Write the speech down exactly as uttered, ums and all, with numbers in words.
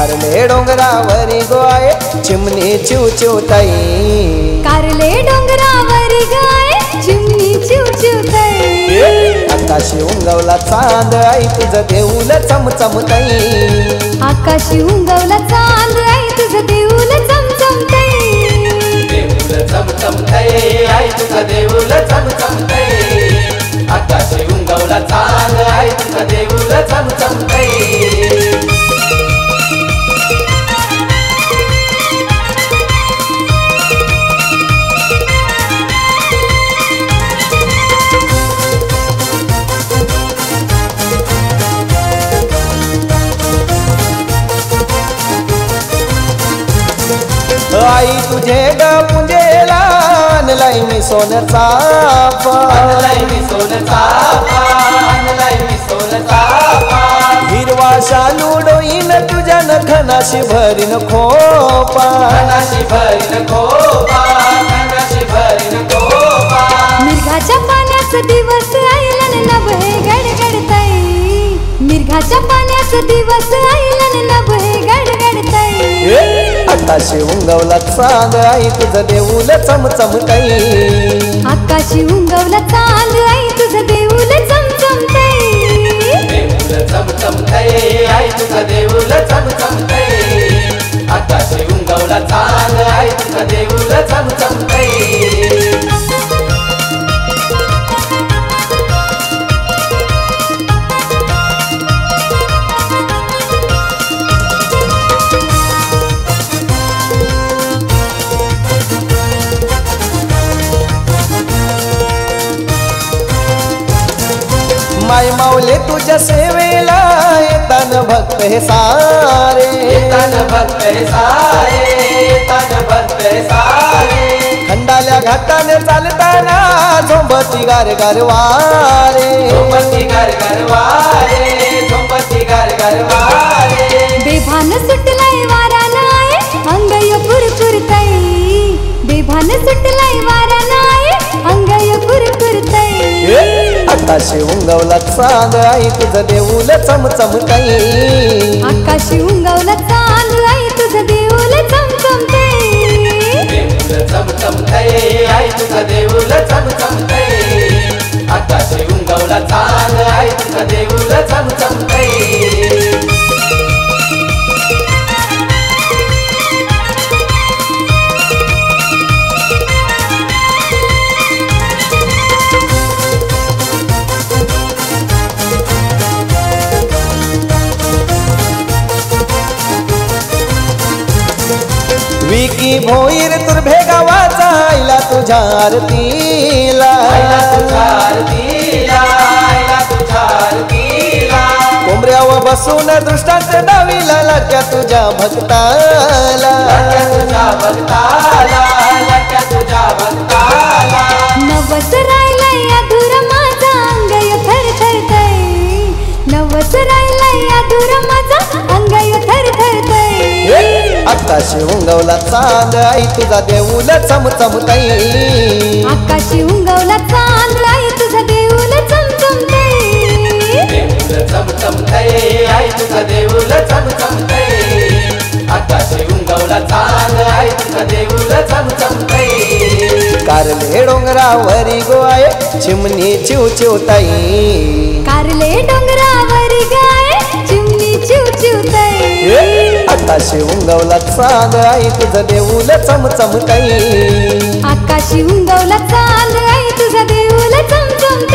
कारले डोंगरावरी गोय चिमणी चिव चिव ताई, कारले डोंगरावरी गाय चिमणी चिव चिव ताई, आकाशी उंगवला चांद आई तुझं देऊल चमचम ताई, आकाशी उंगवला चांद आई तुझं देऊल चमचम ताई, देऊल चमचम ताई आई तुझं देऊल चमचम ताई, आकाशी उंगवला चांद आई तुझं देऊल चमचम ताई. आई तुझे ग पुंजेला आणलाय मी सोन चाफा, आणलाय मी सोन चाफा, आणलाय मी सोन चाफा, हिरवा शालू डोईन तुझ्या नखनाशी भरीन खोपा, खनाशी भरीन खोपा, खनाशी भरीन खोपा. मिरघाच्या पाण्याचा दिवस आईलन नभ हे गडगडताई, मिरघाच्या पाण्याचा दिवस आईलन नभ हे गडगडताई, आकाशी उंगवला चांद आई तुझं देऊल चमचम ताई, आकाशी उंगवला चांद आई तुझं देऊल चमचम ताई, देऊल चमचम ताई आई तुझं देऊल चमचम ताई, आकाशी उंगवला चांद आई तुझं देऊल चमचम ताई. माय माऊले तुझ्या सेवेला येतान भक्त हे सारे, येतान भक्त हे सारे, येतान भक्त हे सारे, खंडाल्या घाटाने चालताना झोंबती गार गार वारे, झोंबती गार गार वारे, झोंबती गार गार वारे. बेभान सुटलाय वारा नाय अंगय कुरकुरताई, बेभान सुटलाय वारा नाय अंगय कुरकुरताई, आकाशी उंगवला चांद आई तुझं देऊल चमचम ताई, आकाशी उंगवला चांद आई तुझं देऊल चमचम ताई, देऊल चमचम ताई आई तुझं देऊल चमचम ताई, आकाशी उंगवला चांद आई तुझं देऊल चमचम ताई. विकी भोईर तुर्भे गावाचा आईला तुझ्या आरतीला, आईला तुझ्या आरतीला, आईला तुझ्या आरतीला, कोंबऱ्यावर बसून दृष्टांत दावीला लाट्या तुझ्या भक्ताला, लाट्या तुझ्या भक्ताला, लाट्या तुझ्या भक्ताला. नवस राहिलाय अधुरा माझा अंगय थरथरतय, नवस राहिलाय अधुरा माझा अंगय थरथरतय, आकाशी उंगवला चांद आई तुझा देऊल चमचम ताई, आकाशी उंगवला चांद आई तुझा देऊल चमचम ताई, देऊल चमचम ताई आई तुझं देऊल चमचम ताई, आकाशी उंगवला चांद आई तुझं देऊल चमचम ताई. कारले डोंगरावरी गोय चिमणी चिव चिव ताई, कारले डोंगरावरी गाय चिमणी चिव चिव ताई, आकाशी उंगवला चांद आई तुझं देऊल चमचम ताई, आकाशी उंगवला चांद आई तुझा देऊल चमचम